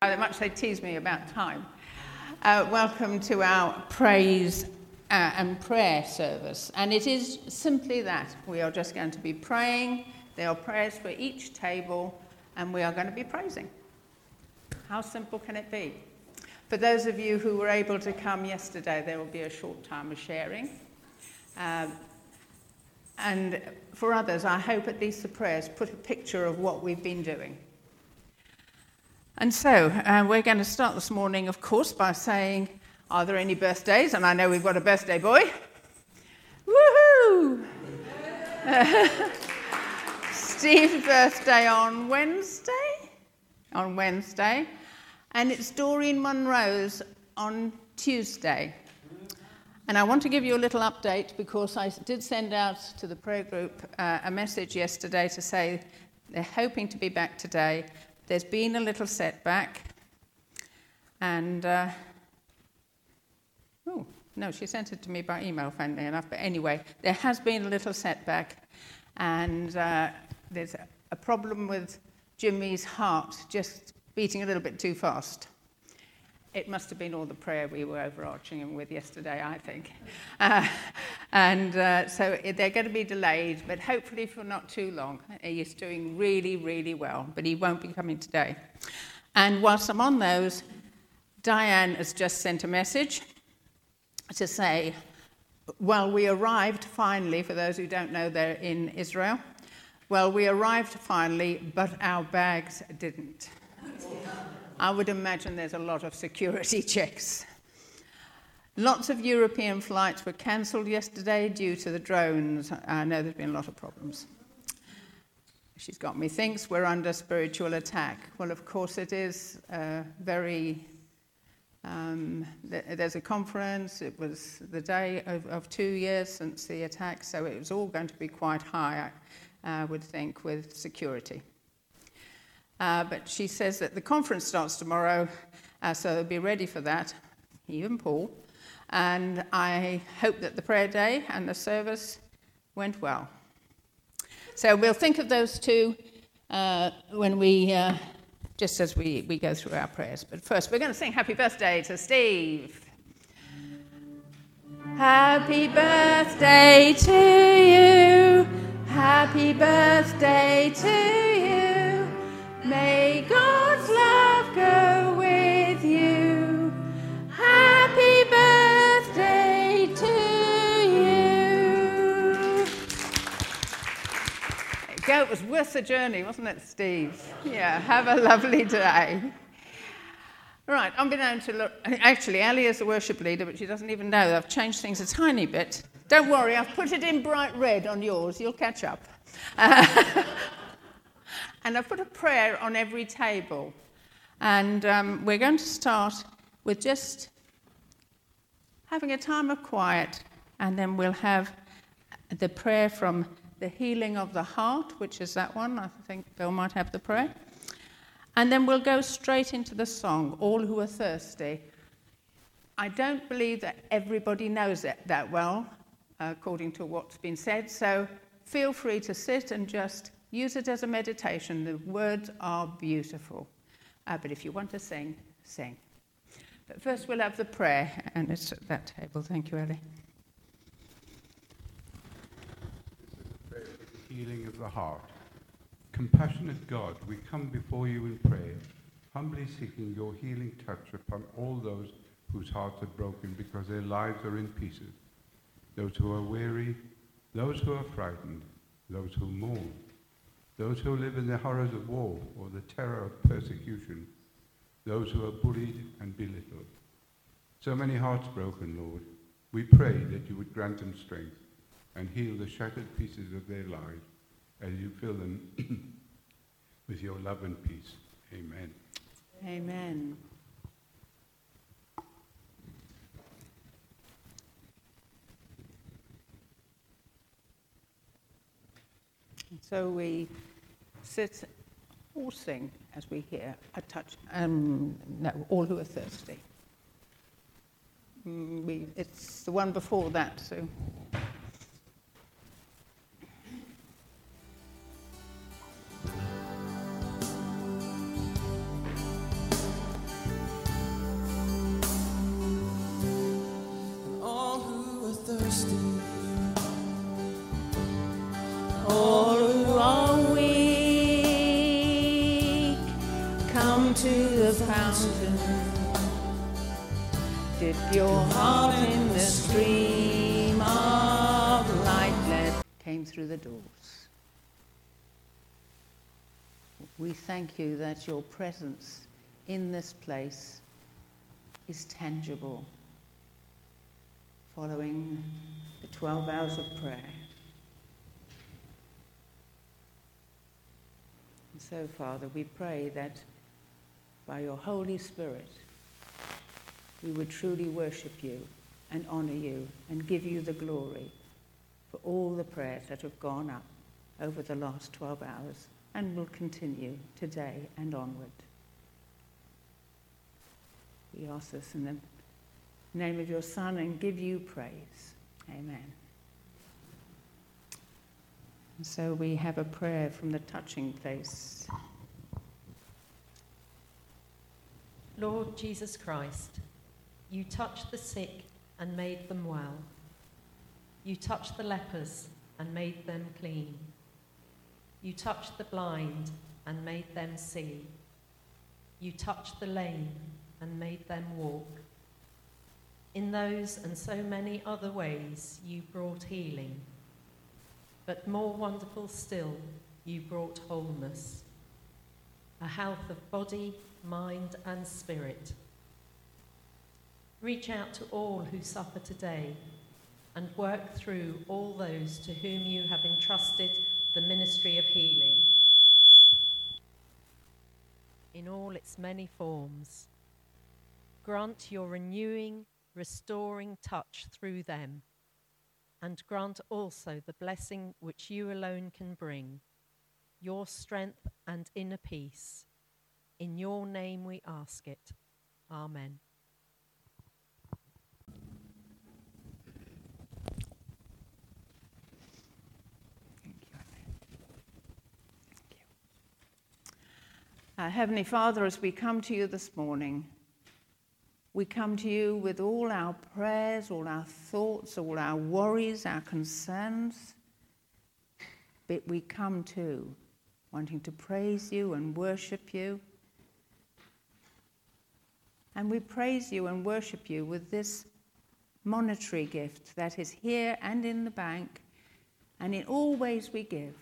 How much they tease me about time. Welcome to our praise and prayer service. And it is simply that. We are just going to be praying. There are prayers for each table, and we are going to be praising. How simple can it be? For those of you who were able to come yesterday, there will be a short time of sharing. And for others, I hope at least the prayers put a picture of what we've been doing. And so we're going to start this morning, of course, by saying, are there any birthdays? And I know we've got a birthday boy. Woohoo! Steve's birthday on Wednesday. And it's Doreen Monroe's on Tuesday. And I want to give you a little update because I did send out to the prayer group a message yesterday to say they're hoping to be back today. There's been a little setback, and she sent it to me by email, funnily enough. But anyway, there has been a little setback, and there's a problem with Jimmy's heart just beating a little bit too fast. It must have been all the prayer we were overarching him with yesterday, I think. So they're going to be delayed, but hopefully for not too long. He's doing really, really well, but he won't be coming today. And whilst I'm on those, Diane has just sent a message to say, well, we arrived finally, for those who don't know, they're in Israel. Well, we arrived finally, but our bags didn't. I would imagine there's a lot of security checks. Lots of European flights were cancelled yesterday due to the drones. I know there's been a lot of problems. She's got me thinks we're under spiritual attack. Well, of course it is there's a conference. It was the day of 2 years since the attack, so it was all going to be quite high, I would think, with security. But she says that the conference starts tomorrow, so they'll be ready for that, even Paul. And I hope that the prayer day and the service went well. So we'll think of those two when we, just as we go through our prayers. But first, we're going to sing Happy Birthday to Steve. Happy birthday to you. Happy birthday to you. May God's love go with you. Happy birthday to you. There you go. It was worth the journey, wasn't it, Steve? Yeah, have a lovely day. Right, unbeknownst to look, actually, Ali is the worship leader, but she doesn't even know. I've changed things a tiny bit. Don't worry, I've put it in bright red on yours. You'll catch up. And I've put a prayer on every table. And we're going to start with just having a time of quiet. And then we'll have the prayer from the healing of the heart, which is that one. I think Bill might have the prayer. And then we'll go straight into the song, All Who Are Thirsty. I don't believe that everybody knows it that well, according to what's been said. So feel free to sit and just use it as a meditation. The words are beautiful. But if you want to sing, sing. But first we'll have the prayer, and it's at that table. Thank you, Ellie. This is the healing of the heart. Compassionate God, we come before you in prayer, humbly seeking your healing touch upon all those whose hearts are broken because their lives are in pieces. Those who are weary, those who are frightened, those who mourn, those who live in the horrors of war or the terror of persecution, those who are bullied and belittled. So many hearts broken, Lord. We pray that you would grant them strength and heal the shattered pieces of their lives as you fill them with your love and peace. Amen. Amen. So we sit or sing as we hear a touch. All Who Are Thirsty. It's the one before that, so. down to the fountain. Dip your heart in the stream of light that came through the doors. We thank you that your presence in this place is tangible, following the 12 hours of prayer. And so, Father, we pray that by your Holy Spirit, we would truly worship you and honour you and give you the glory for all the prayers that have gone up over the last 12 hours and will continue today and onward. We ask this in the name of your Son and give you praise. Amen. And so we have a prayer from the touching place. Lord Jesus Christ, you touched the sick and made them well. You touched the lepers and made them clean. You touched the blind and made them see. You touched the lame and made them walk. In those and so many other ways you brought healing. But more wonderful still, you brought wholeness, a health of body, mind and spirit. Reach out to all who suffer today and work through all those to whom you have entrusted the ministry of healing in all its many forms. Grant your renewing, restoring touch through them, and grant also the blessing which you alone can bring, your strength and inner peace. In your name we ask it. Amen. Heavenly Father, as we come to you this morning, we come to you with all our prayers, all our thoughts, all our worries, our concerns. But we come to wanting to praise you and worship you. And we praise you and worship you with this monetary gift that is here and in the bank and in all ways we give.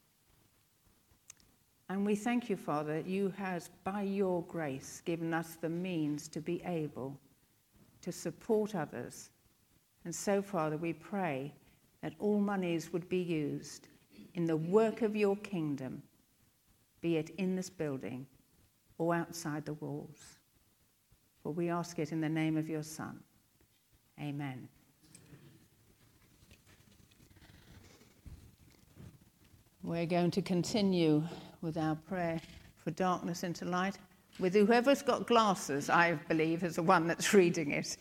And we thank you, Father, that you have, by your grace, given us the means to be able to support others. And so, Father, we pray that all monies would be used in the work of your kingdom, be it in this building or outside the walls. For we ask it in the name of your Son. Amen. We're going to continue with our prayer for darkness into light, with whoever's got glasses, I believe, is the one that's reading it.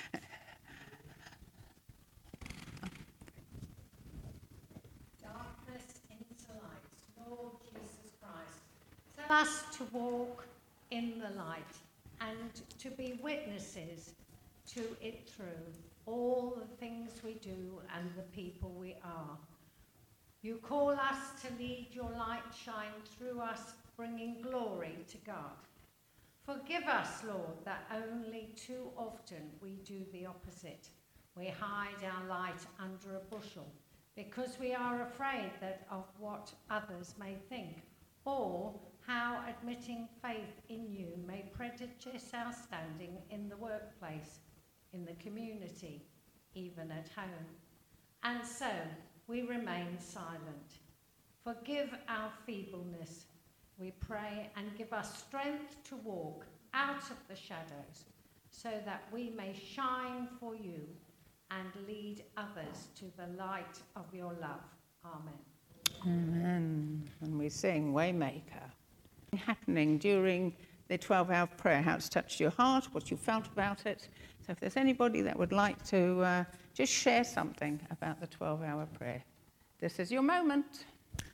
Darkness into light, Lord Jesus Christ. Tell us to walk in the light and to be witnesses to it through all the things we do and the people we are. You call us to lead your light shine through us, bringing glory to God. Forgive us, Lord, that only too often we do the opposite. We hide our light under a bushel because we are afraid of what others may think, or how admitting faith in you may prejudice our standing in the workplace, in the community, even at home. And so, we remain silent. Forgive our feebleness, we pray, and give us strength to walk out of the shadows so that we may shine for you and lead others to the light of your love. Amen. Amen. And we sing Waymaker. Happening during the 12-hour prayer, how it's touched your heart, what you felt about it. So if there's anybody that would like to just share something about the 12-hour prayer, this is your moment.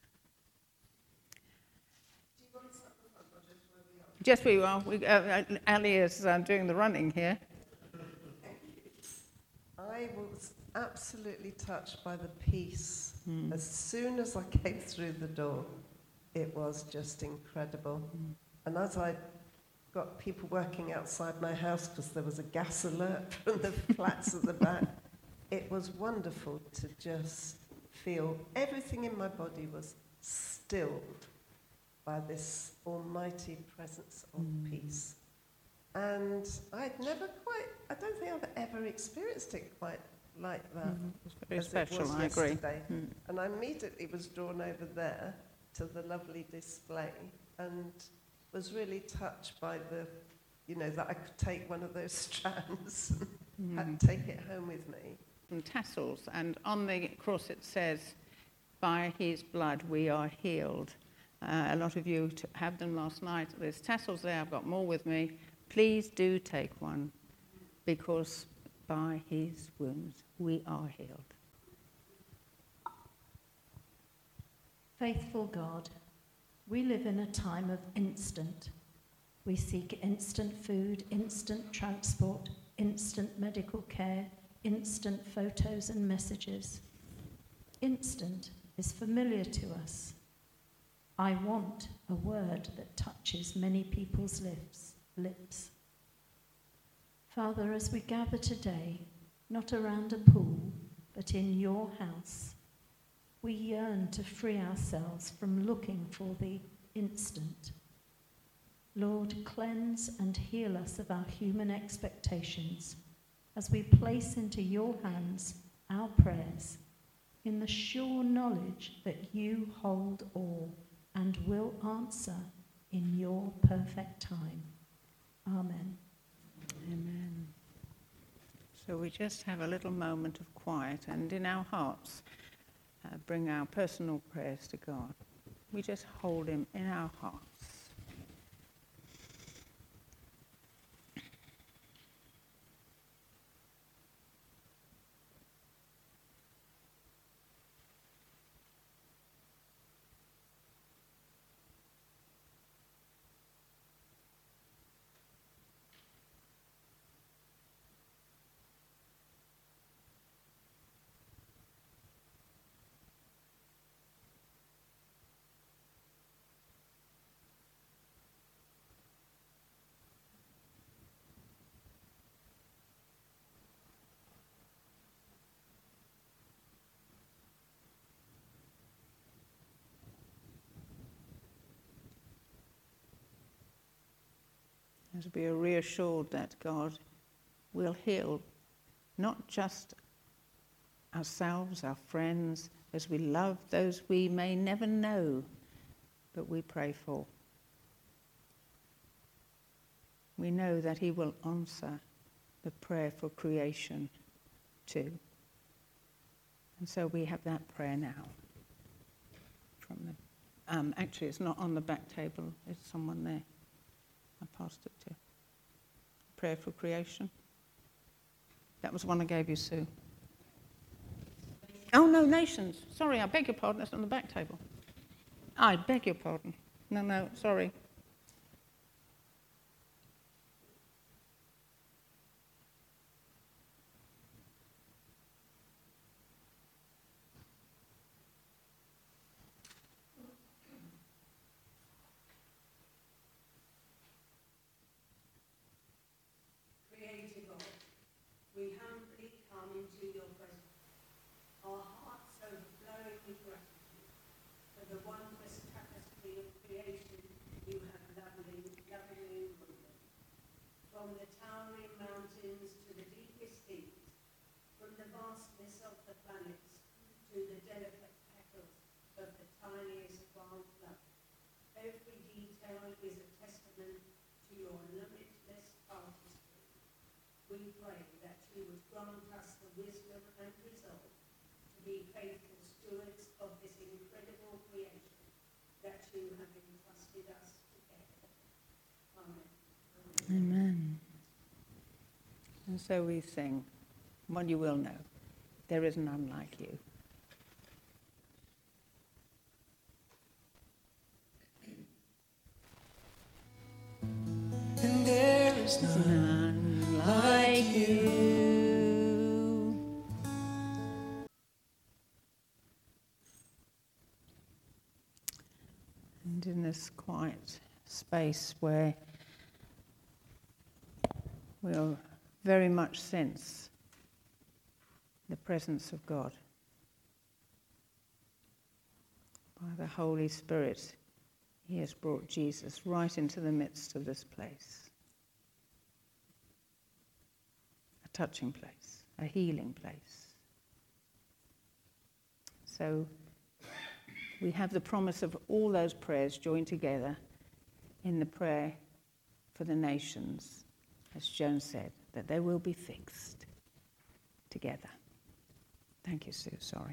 Just where you are. Ali is doing the running here. I was absolutely touched by the peace. As soon as I came through the door, it was just incredible. And as I got people working outside my house because there was a gas alert from the flats at the back. It was wonderful to just feel everything in my body was stilled by this almighty presence of peace. And I don't think I've ever experienced it quite like that. It's very as special, it was I agree. yesterday. And I immediately was drawn over there to the lovely display and was really touched by that I could take one of those strands and take it home with me. And tassels, and on the cross it says, by his blood we are healed. A lot of you had them last night. There's tassels there, I've got more with me. Please do take one, because by his wounds we are healed. Faithful God, we live in a time of instant. We seek instant food, instant transport, instant medical care, instant photos and messages. Instant is familiar to us. I want a word that touches many people's lips. Father, as we gather today, not around a pool, but in your house, we yearn to free ourselves from looking for the instant. Lord, cleanse and heal us of our human expectations as we place into your hands our prayers in the sure knowledge that you hold all and will answer in your perfect time. Amen. Amen. So we just have a little moment of quiet, and in our hearts bring our personal prayers to God. We just hold him in our hearts. As we are reassured that God will heal not just ourselves, our friends, as we love those we may never know, but we pray for. We know that he will answer the prayer for creation too. And so we have that prayer now. From the, actually, it's not on the back table. There's someone there. I passed it to. Prayer for creation. That was one I gave you, Sue. Oh, no, nations. Sorry, I beg your pardon. That's on the back table. I beg your pardon. No, sorry. We humbly come into your presence, our hearts overflowing with gratitude for the wondrous tapestry of creation you have lovingly woven. From the towering mountains to the deepest seas, from the vastness of the planets to the delicate petals of the tiniest plant life, every detail is a testament to your limitless artistry. We pray that you would grant us the wisdom and resolve to be faithful stewards of this incredible creation that you have entrusted us to care. Amen. Amen. And so we sing, one you will know, there is none like you. And there is none like you. And in this quiet space where we'll very much sense the presence of God. By the Holy Spirit, he has brought Jesus right into the midst of this place. A touching place, a healing place. So we have the promise of all those prayers joined together in the prayer for the nations, as Joan said, that they will be fixed together. Thank you, Sue. Sorry.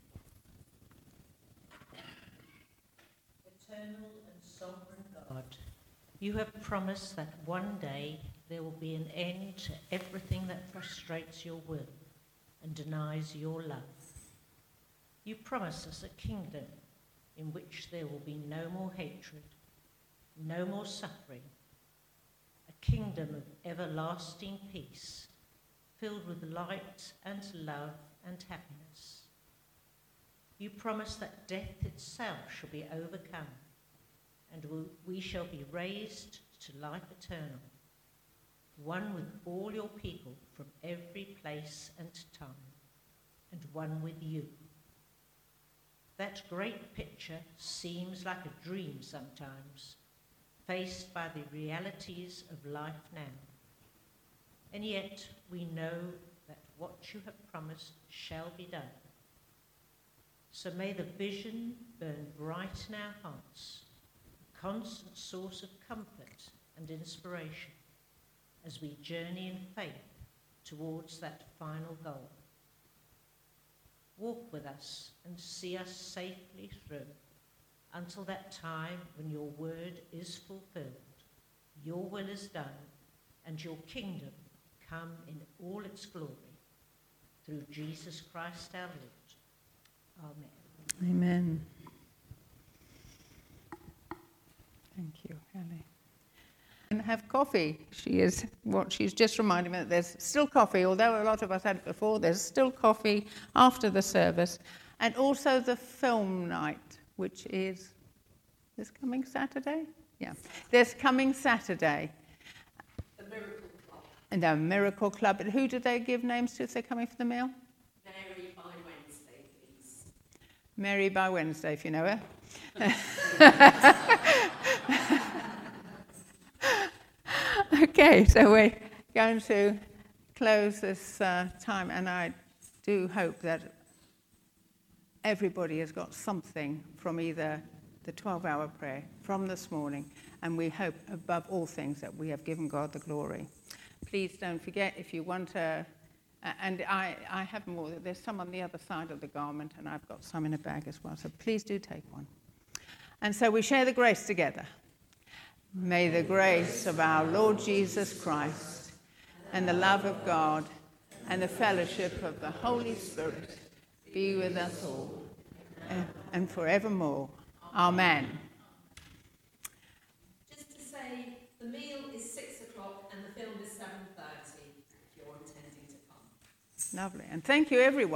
Eternal and sovereign God, you have promised that one day there will be an end to everything that frustrates your will and denies your love. You promise us a kingdom in which there will be no more hatred, no more suffering, a kingdom of everlasting peace, filled with light and love and happiness. You promise that death itself shall be overcome, and we shall be raised to life eternal, one with all your people from every place and time, and one with you. That great picture seems like a dream sometimes, faced by the realities of life now. And yet we know that what you have promised shall be done. So may the vision burn bright in our hearts, a constant source of comfort and inspiration as we journey in faith towards that final goal. Walk with us and see us safely through until that time when your word is fulfilled, your will is done, and your kingdom come in all its glory. Through Jesus Christ our Lord. Amen. Amen. Thank you, Ellie. And have coffee. She's just reminded me that there's still coffee, although a lot of us had it before, there's still coffee after the service. And also the film night, which is this coming Saturday? Yeah, this coming Saturday. The Miracle Club. And the Miracle Club. And who do they give names to if they're coming for the meal? Mary by Wednesday, please. Mary by Wednesday, if you know her. Okay, so we're going to close this time, and I do hope that everybody has got something from either the 12-hour prayer from this morning, and we hope above all things that we have given God the glory. Please don't forget, if you want to, and I have more, there's some on the other side of the garment, and I've got some in a bag as well, so please do take one. And so we share the grace together. May the grace of our Lord Jesus Christ and the love of God and the fellowship of the Holy Spirit be with us all and forevermore. Amen. Just to say, the meal is 6 o'clock and the film is 7:30 if you're intending to come. Lovely. And thank you, everyone.